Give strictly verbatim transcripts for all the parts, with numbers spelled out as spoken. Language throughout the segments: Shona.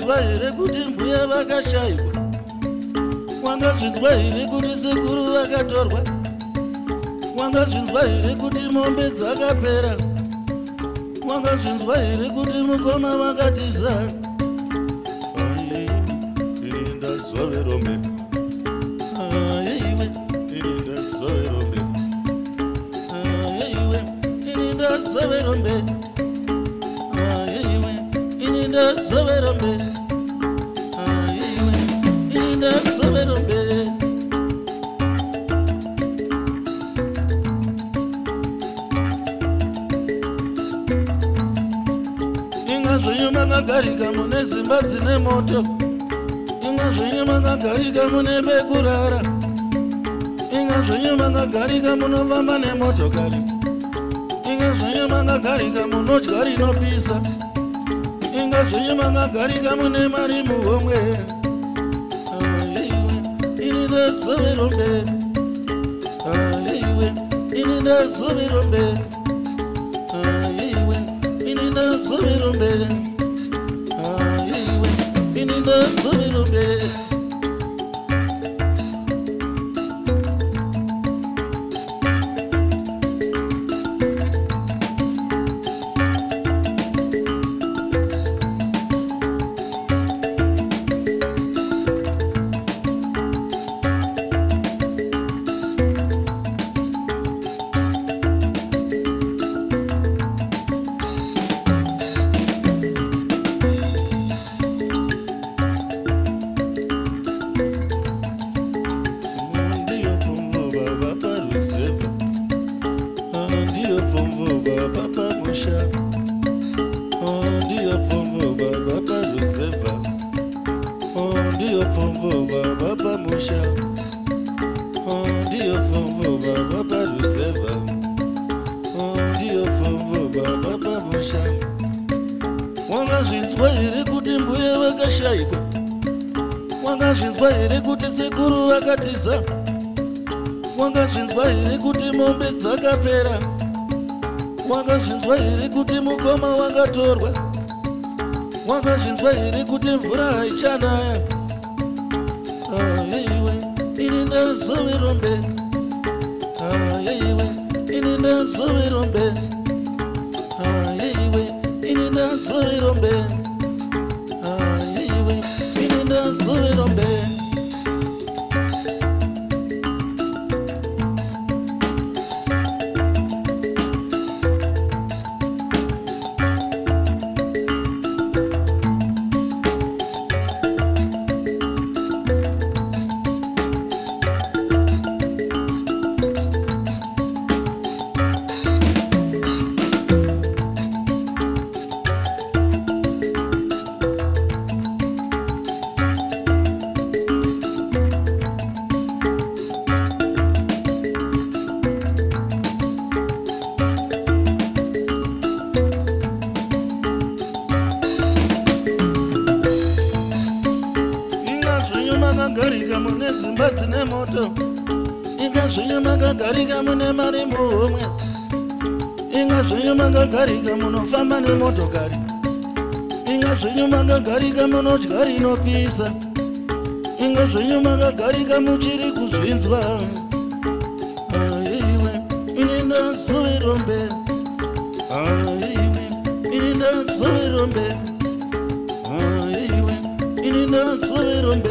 Wangazvinzwa here kuti mbuya vakashayikwa? Wangazvinzwa here kuti sekuru vakatorwa? Wangazvinzwa here kuti mombe dzakapera? Wangazvinzwa here kuti mukoma vakatiza? Ini ndazove rombe. Iwe ini ndazove rombe. Iwe ini ndazove rombe. Iwe ini ndazove rombe. Iwe ini ndazove rombe. Zvenyu makagarika mune zimba dzine moto, inga zvenyu makagarika mune pekurara, inga zvenyu makagarika munofamba nemotokari, inga zvenyu makagarika munodya rinopisa, inga zvenyu makagarika mune mari muhomwe. Iwe ini ndazove rombe. Iwe ini ndazove rombe. Iwe ini ndazove rombe. Iwe ini ndazove rombe. Papa Musha, oh dear Fomvo, Papa Josefa, oh dear Fomvo, Papa Musha, oh dear Fomvo, Papa Josefa, oh dear Fomvo, Papa Musha. Wangazvinzwa here kuti mbuya vakashayikwa? Wangazvinzwa here kuti sekuru vakatiza? Wangazvinzwa here kuti mombe dzakapera? Wangazvinzwa here kuti mukoma wakatorwa? Wangazvinzwa here kuti mvura haichanaya? Iwe ini ndazove rombe. Iwe ini ndazove rombe. Iwe ini ndazove rombe. Iwe ini ndazove rombe. Makagarika mune dzimba dzine moto, inga zvenyu makagarika mune mari muhomwe, inga zvenyu makagarika munofamba nemotokari, inga zvenyu makagarika munodya rinopisa, inga zvenyu makagarika muchiri kuzvinzwa. Iwe ini ndazove rombe. Iwe ini ndazove rombe. Iwe ini ndazove rombe.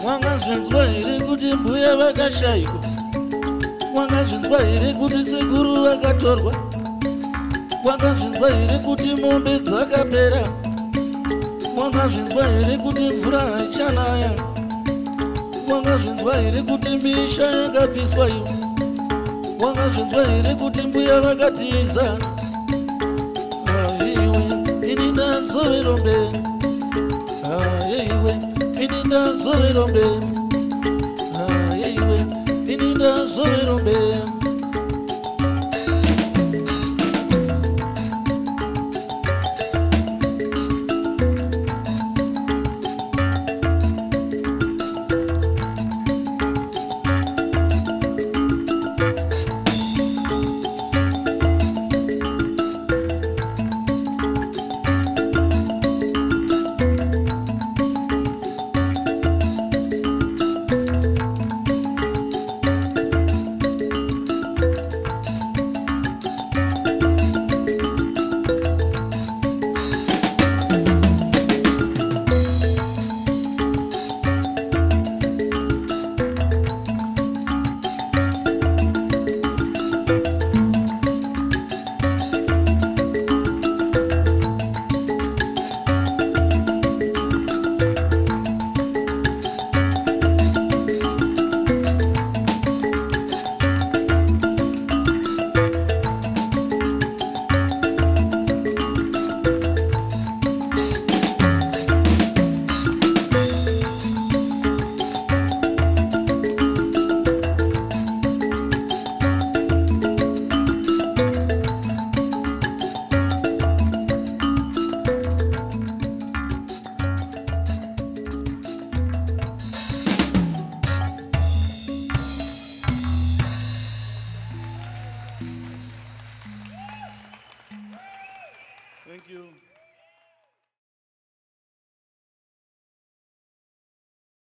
Wakazvinzwa here kuti mbuya vakashayikwa? Wakazvinzwa here kuti sekuru vakatorwa? Wakazvinzwa here kuti mombe dzakapera? Wakazvinzwa here kuti mvura haichanaya? Wakazvinzwa here kuti misha yakapiswa iwe? Wakazvinzwa here kuti mbuya vakatiza? Aiwe, ini ndazovero mberi. Aiwe, ini ndazovero mberi. Aiwe, ini ndazovero mberi.